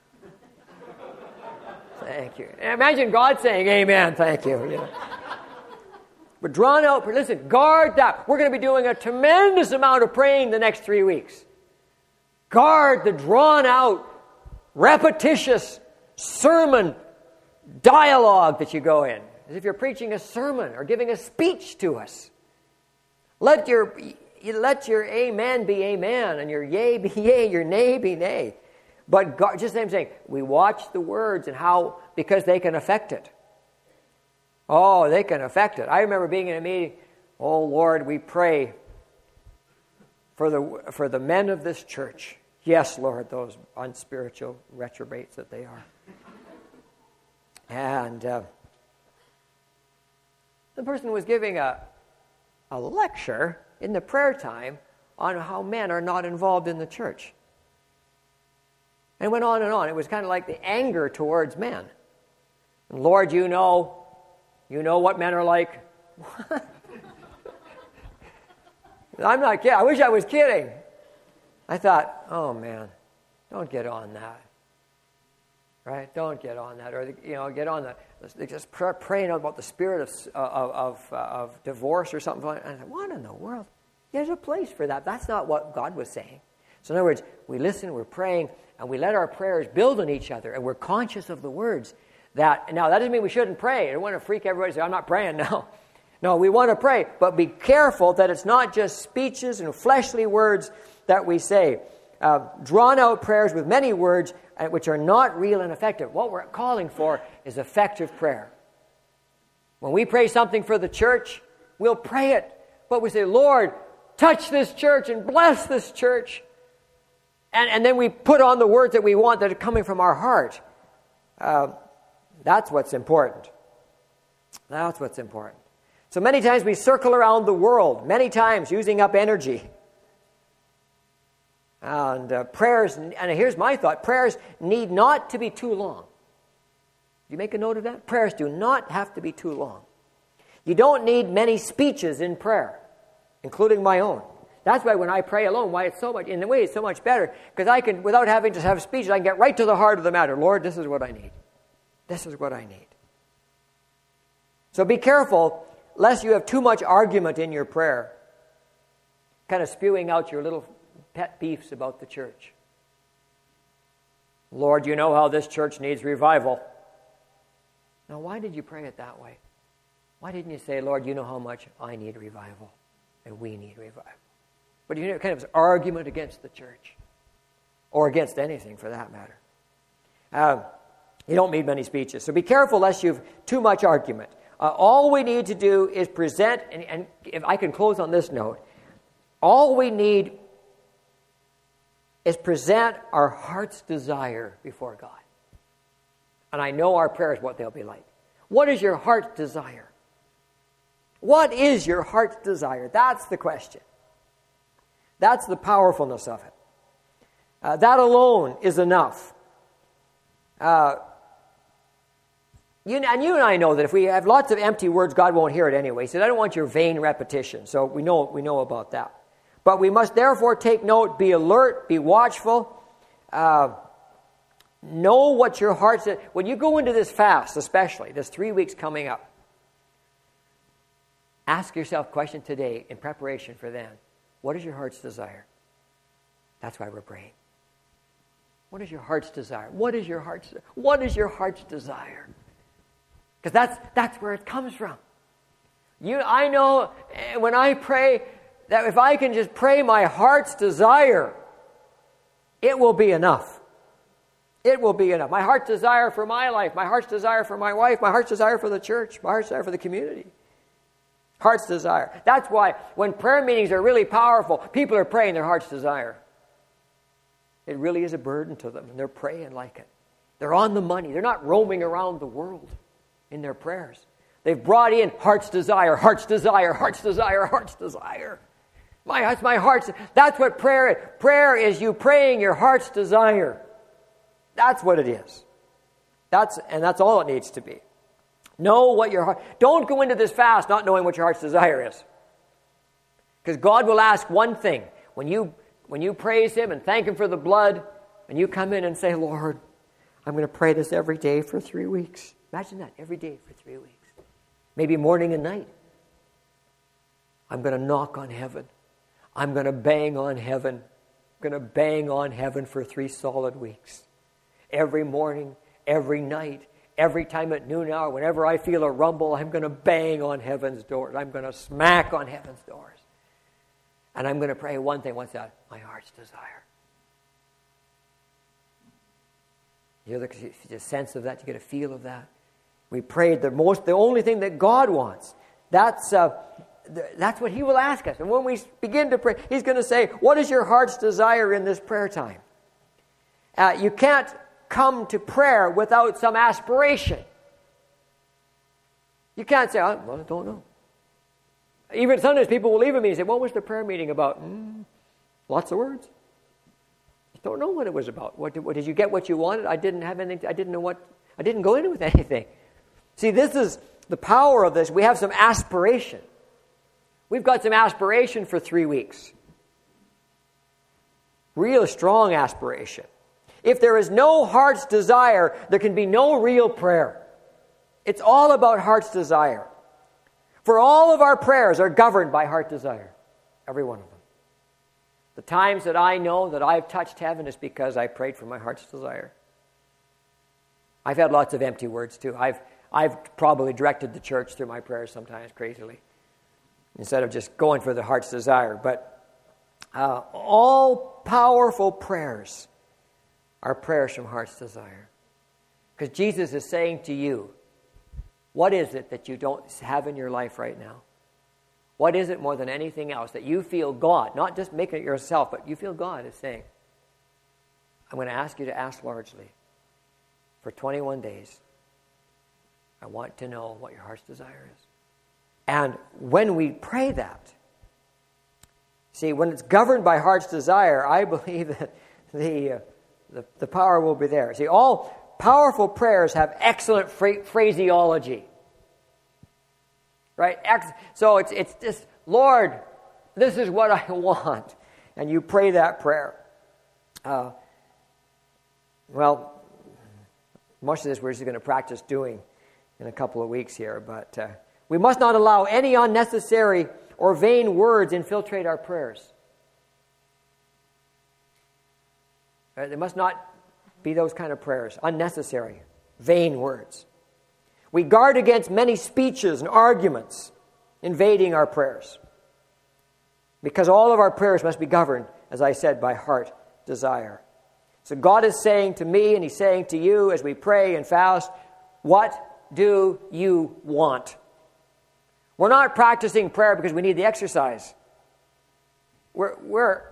Thank you. Imagine God saying amen, thank you. But drawn out, listen, guard that. We're going to be doing a tremendous amount of praying the next 3 weeks. Guard the drawn out, repetitious sermon dialogue that you go in, as if you're preaching a sermon or giving a speech to us. Let your amen be amen, and your yea be yea, your nay be nay. But God, just as I'm saying, we watch the words and how, because they can affect it. Oh, they can affect it. I remember being in a meeting. Oh Lord, we pray for the men of this church. Yes, Lord, those unspiritual reprobates that they are. And The person was giving a lecture in the prayer time on how men are not involved in the church. And it went on and on. It was kind of like the anger towards men. And Lord, you know what men are like. I'm not kidding. I wish I was kidding. I thought, oh man, don't get on that. Right? Don't get on that. Or, get on just praying about the spirit of divorce or something. And I thought, what in the world? There's a place for that. That's not what God was saying. So in other words, we listen, we're praying, and we let our prayers build on each other, and we're conscious of the words. Now, that doesn't mean we shouldn't pray. I don't want to freak everybody and say, I'm not praying now. No, we want to pray, but be careful that it's not just speeches and fleshly words that we say. Drawn out prayers with many words which are not real and effective. What we're calling for is effective prayer. When we pray something for the church, we'll pray it. But we say, Lord, touch this church and bless this church. And then we put on the words that we want that are coming from our heart. That's what's important. That's what's important. So many times we circle around the world, many times using up energy. And prayers, and here's my thought, prayers need not to be too long. Do you make a note of that? Prayers do not have to be too long. You don't need many speeches in prayer, including my own. That's why when I pray alone, it's so much better, because I can, without having to have speeches, I can get right to the heart of the matter. Lord, this is what I need. This is what I need. So be careful, lest you have too much argument in your prayer, kind of spewing out your little pet beefs about the church. Lord, you know how this church needs revival. Now, why did you pray it that way? Why didn't you say, Lord, you know how much I need revival and we need revival? But kind of argument against the church, or against anything for that matter. You don't need many speeches. So be careful lest you've too much argument. All we need to do is present, and if I can close on this note, all we need is present our heart's desire before God. And I know our prayers, what they'll be like. What is your heart's desire? What is your heart's desire? That's the question. That's the powerfulness of it. That alone is enough. You and I know that if we have lots of empty words, God won't hear it anyway. He said, I don't want your vain repetition. So we know about that. But we must therefore take note, be alert, be watchful. Know what your heart says. When you go into this fast, especially, this 3 weeks coming up, ask yourself a question today in preparation for then. What is your heart's desire? That's why we're praying. What is your heart's desire? What is your heart's desire? Because that's where it comes from. I know when I pray that if I can just pray my heart's desire, it will be enough. It will be enough. My heart's desire for my life, my heart's desire for my wife, my heart's desire for the church, my heart's desire for the community. Heart's desire. That's why when prayer meetings are really powerful, people are praying their heart's desire. It really is a burden to them, and they're praying like it. They're on the money. They're not roaming around the world in their prayers. They've brought in heart's desire, heart's desire, heart's desire, heart's desire. That's my heart's. That's what prayer is. Prayer is you praying your heart's desire. That's what it is. That's all it needs to be. Know what your heart... Don't go into this fast not knowing what your heart's desire is. Because God will ask one thing. When you praise Him and thank Him for the blood, and you come in and say, Lord, I'm going to pray this every day for 3 weeks. Imagine that, every day for 3 weeks. Maybe morning and night. I'm going to knock on heaven. I'm going to bang on heaven. I'm going to bang on heaven for 3 solid weeks. Every morning, every night, every time at noon hour, whenever I feel a rumble, I'm going to bang on heaven's doors. I'm going to smack on heaven's doors. And I'm going to pray one thing. What's that? My heart's desire. You get a sense of that. You get a feel of that. We prayed the only thing that God wants. That's what He will ask us. And when we begin to pray, He's going to say, what is your heart's desire in this prayer time? You can't come to prayer without some aspiration. You can't say, well, I don't know. Even sometimes people will leave a meeting and say, what was the prayer meeting about? Lots of words. I don't know what it was about. What did you get what you wanted? I didn't have anything. I didn't know what. I didn't go in with anything. See, this is the power of this. We have some aspiration. We've got some aspiration for 3 weeks. Real strong aspiration. If there is no heart's desire, there can be no real prayer. It's all about heart's desire. For all of our prayers are governed by heart desire. Every one of them. The times that I know that I've touched heaven is because I prayed for my heart's desire. I've had lots of empty words too. I've probably directed the church through my prayers sometimes crazily, instead of just going for the heart's desire. But all powerful prayers are prayers from heart's desire. Because Jesus is saying to you, what is it that you don't have in your life right now? What is it more than anything else that you feel God, not just making it yourself, but you feel God is saying, I'm going to ask you to ask largely. For 21 days, I want to know what your heart's desire is. And when we pray that, see, when it's governed by heart's desire, I believe that the power will be there. See, all powerful prayers have excellent phraseology. Right? So it's just, Lord, this is what I want. And you pray that prayer. Well, most of this we're just going to practice doing in a couple of weeks here. But we must not allow any unnecessary or vain words infiltrate our prayers. There must not be those kind of prayers. Unnecessary, vain words. We guard against many speeches and arguments invading our prayers. Because all of our prayers must be governed, as I said, by heart desire. So God is saying to me and He's saying to you as we pray and fast, what do you want? We're not practicing prayer because we need the exercise. What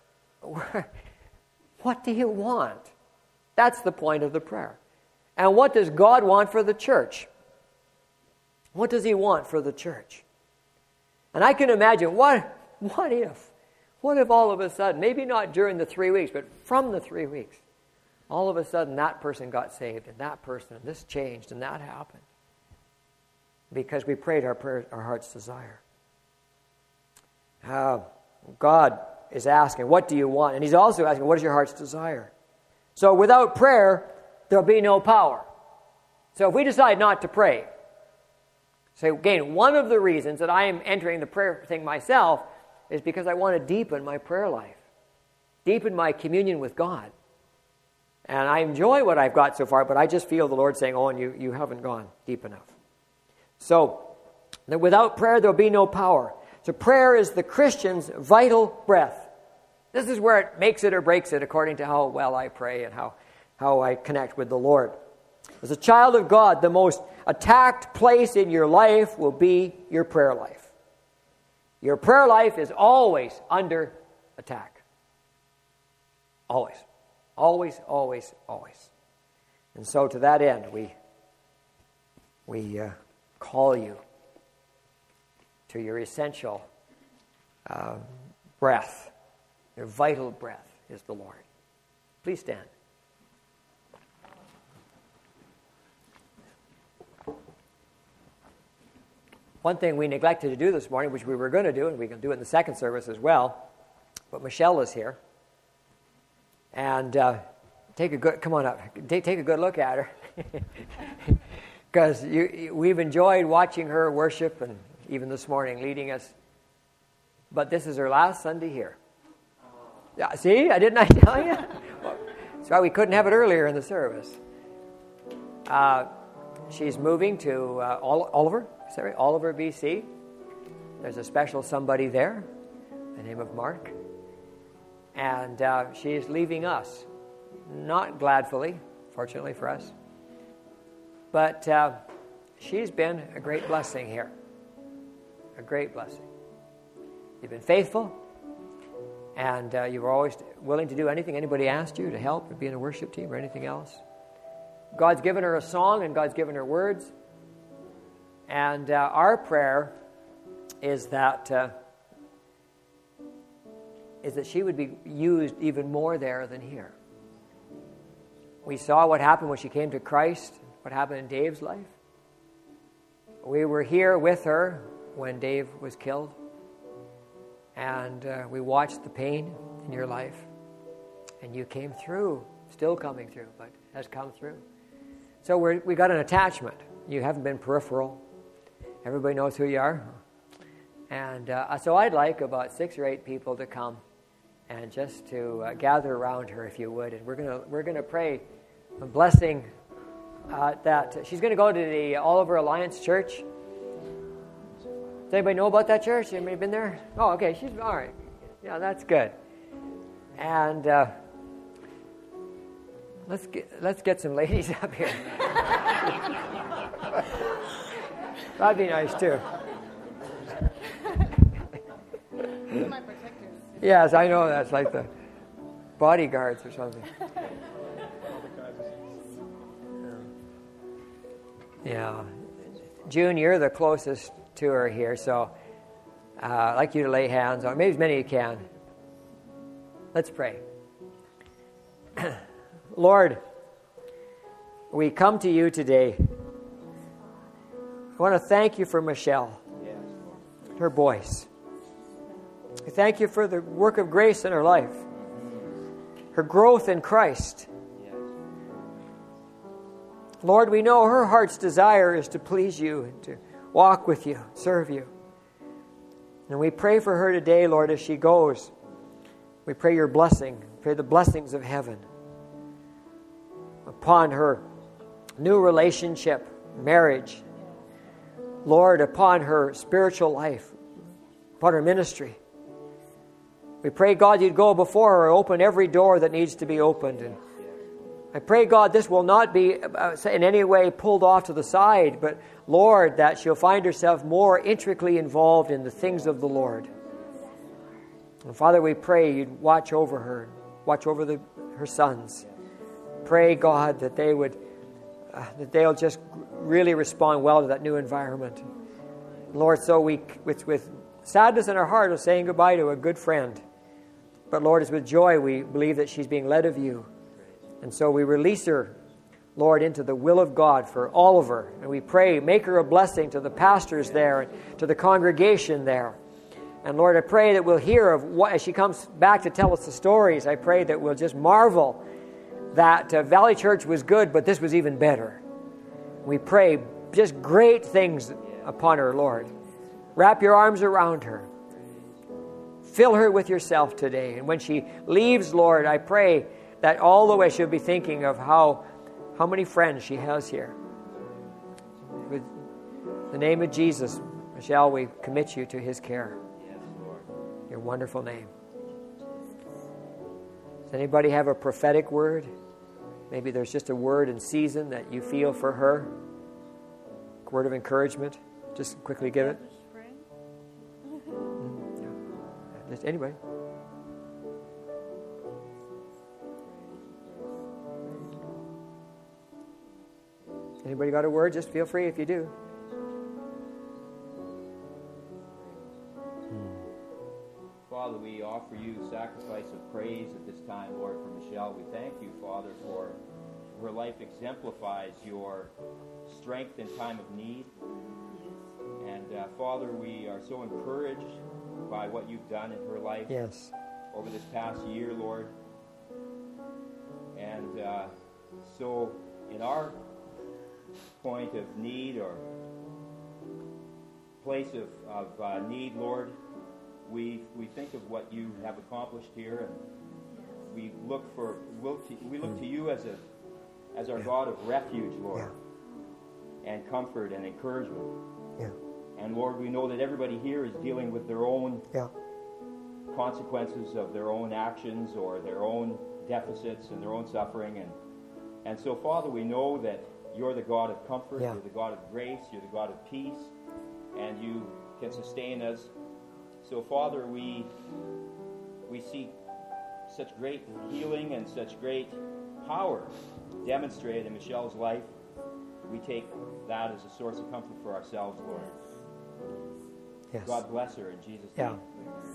do you want? That's the point of the prayer. And what does God want for the church? What does He want for the church? And I can imagine, what if all of a sudden, maybe not during the 3 weeks, but from the 3 weeks, all of a sudden that person got saved, and that person, and this changed, and that happened. Because we prayed our heart's desire. God is asking, what do you want? And He's also asking, what is your heart's desire? So without prayer, there'll be no power. So if we decide not to pray, so again, one of the reasons that I am entering the prayer thing myself is because I want to deepen my prayer life, deepen my communion with God. And I enjoy what I've got so far, but I just feel the Lord saying, and you haven't gone deep enough. So without prayer, there'll be no power. So prayer is the Christian's vital breath. This is where it makes it or breaks it according to how well I pray and how I connect with the Lord. As a child of God, the most attacked place in your life will be your prayer life. Your prayer life is always under attack. Always. Always, always, always. And so to that end, we call you to your essential breath. Your vital breath is the Lord. Please stand. One thing we neglected to do this morning, which we were going to do, and we can do it in the second service as well, but Michelle is here. And come on up. Take a good look at her. Because we've enjoyed watching her worship, and even this morning leading us. But this is her last Sunday here. Yeah, see, didn't I tell you? That's why we couldn't have it earlier in the service. She's moving to Oliver, BC. There's a special somebody there, the name of Mark. And she's leaving us. Not gladfully, fortunately for us. But she's been a great blessing here. A great blessing. You've been faithful. And you were always willing to do anything anybody asked you to help or be in a worship team or anything else. God's given her a song and God's given her words. And our prayer is that she would be used even more there than here. We saw what happened when she came to Christ, what happened in Dave's life. We were here with her when Dave was killed, and we watched the pain in your life, and you came through, still coming through, but has come through. So we got an attachment. You haven't been peripheral. Everybody knows who you are. And so I'd like about 6 or 8 people to come and just to gather around her, if you would. And we're gonna pray a blessing that she's going to go to the Oliver Alliance Church. Does anybody know about that church? Anybody been there? Oh, okay. She's all right. Yeah, that's good. And let's get some ladies up here. That'd be nice too. My protectors. Yes, I know. That's like the bodyguards or something. Yeah. June, you're the closest to her here, so I'd like you to lay hands on, maybe as many as you can. Let's pray. Lord, we come to you today. I want to thank you for Michelle, her voice. I thank you for the work of grace in her life, her growth in Christ. Lord, we know her heart's desire is to please you and to walk with you, serve you. And we pray for her today, Lord, as she goes. We pray your blessing, pray the blessings of heaven upon her new relationship, marriage. Lord, upon her spiritual life, upon her ministry. We pray, God, you'd go before her, open every door that needs to be opened. And I pray, God, this will not be in any way pulled off to the side, but, Lord, that she'll find herself more intricately involved in the things of the Lord. And Father, we pray you'd watch over her, watch over her sons. Pray, God, that they'll just really respond well to that new environment. Lord, so with sadness in our heart, are saying goodbye to a good friend. But Lord, it's with joy we believe that she's being led of you. And so we release her, Lord, into the will of God for all of her. And we pray, make her a blessing to the pastors there and to the congregation there. And Lord, I pray that we'll hear of what, as she comes back to tell us the stories, I pray that we'll just marvel that Valley Church was good, but this was even better. We pray just great things upon her, Lord. Wrap your arms around her. Fill her with yourself today. And when she leaves, Lord, I pray that all the way she'll be thinking of how many friends she has here. With the name of Jesus, Michelle, we commit you to his care. Your wonderful name. Does anybody have a prophetic word? Maybe there's just a word in season that you feel for her. A word of encouragement. Just quickly give it. Just anybody. Anybody got a word? Just feel free if you do. Father, we offer you sacrifice of praise at this time, Lord, for Michelle. We thank you, Father, for her life exemplifies your strength in time of need. And Father, we are so encouraged by what you've done in her life over this past year, Lord. And so in our point of need or place of need, Lord, we think of what you have accomplished here, and we look to you as our God of refuge, Lord, and comfort and encouragement. Yeah. And Lord, we know that everybody here is dealing with their own consequences of their own actions or their own deficits and their own suffering, and so Father, we know that you're the God of comfort, you're the God of grace, you're the God of peace, and you can sustain us. So, Father, we see such great healing and such great power demonstrated in Michelle's life. We take that as a source of comfort for ourselves, Lord. Yes. God bless her in Jesus' Yeah. name.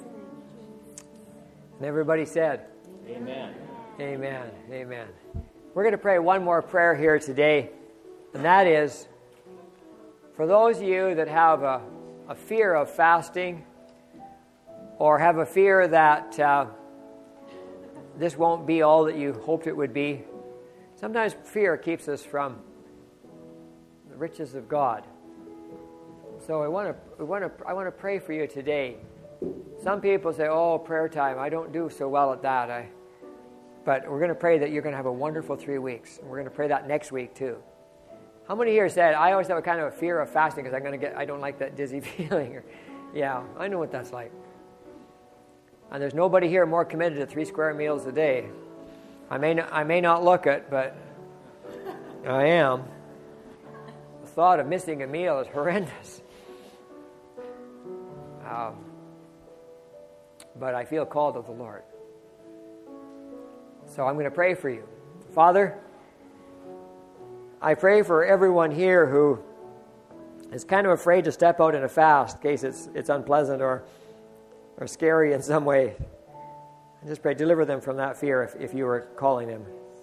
And everybody said, Amen. amen, amen. We're going to pray one more prayer here today, and that is for those of you that have a fear of fasting or have a fear that this won't be all that you hoped it would be. Sometimes fear keeps us from the riches of God. So I want to pray for you today. Some people say, "Oh, prayer time. I don't do so well at that." But we're going to pray that you're going to have a wonderful 3 weeks. And we're going to pray that next week too. How many here said, "I always have a kind of a fear of fasting because I don't like that dizzy feeling." Yeah, I know what that's like. And there's nobody here more committed to 3 square meals a day. I may not look it, but I am. The thought of missing a meal is horrendous. But I feel called of the Lord. So I'm going to pray for you. Father, I pray for everyone here who is kind of afraid to step out in a fast in case it's unpleasant or scary in some way. I just pray, deliver them from that fear if you were calling them.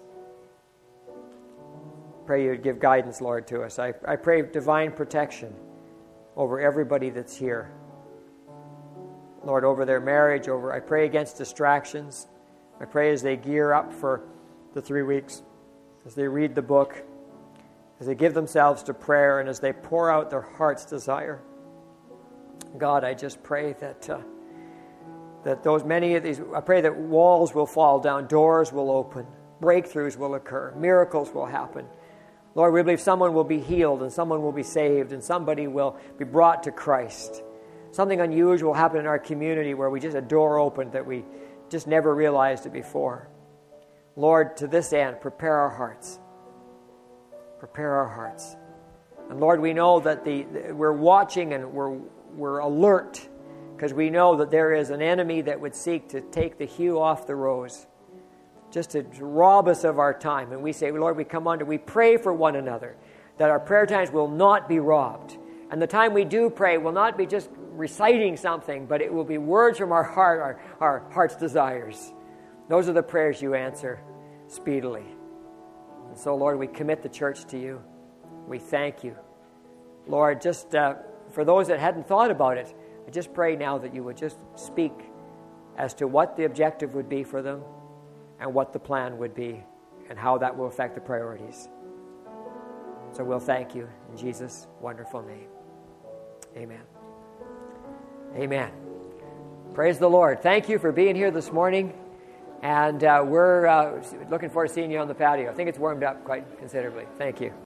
Pray you would give guidance, Lord, to us. I pray divine protection over everybody that's here. Lord, over their marriage, I pray against distractions. I pray as they gear up for the 3 weeks, as they read the book, as they give themselves to prayer, and as they pour out their heart's desire. God, I just pray that those many of these, I pray that walls will fall down, doors will open, breakthroughs will occur, miracles will happen. Lord, we believe someone will be healed and someone will be saved and somebody will be brought to Christ. Something unusual will happen in our community where we just a door opened that we just never realized it before. Lord, to this end, prepare our hearts. Prepare our hearts. And Lord, we know that we're watching and we're alert because we know that there is an enemy that would seek to take the hue off the rose, just to rob us of our time. And we say, Lord, we pray for one another, that our prayer times will not be robbed. And the time we do pray will not be just reciting something, but it will be words from our heart, our heart's desires. Those are the prayers you answer speedily. And so, Lord, we commit the church to you. We thank you. Lord, just for those that hadn't thought about it, I just pray now that you would just speak as to what the objective would be for them and what the plan would be and how that will affect the priorities. So we'll thank you in Jesus' wonderful name. Amen. Amen. Praise the Lord. Thank you for being here this morning. And we're looking forward to seeing you on the patio. I think it's warmed up quite considerably. Thank you.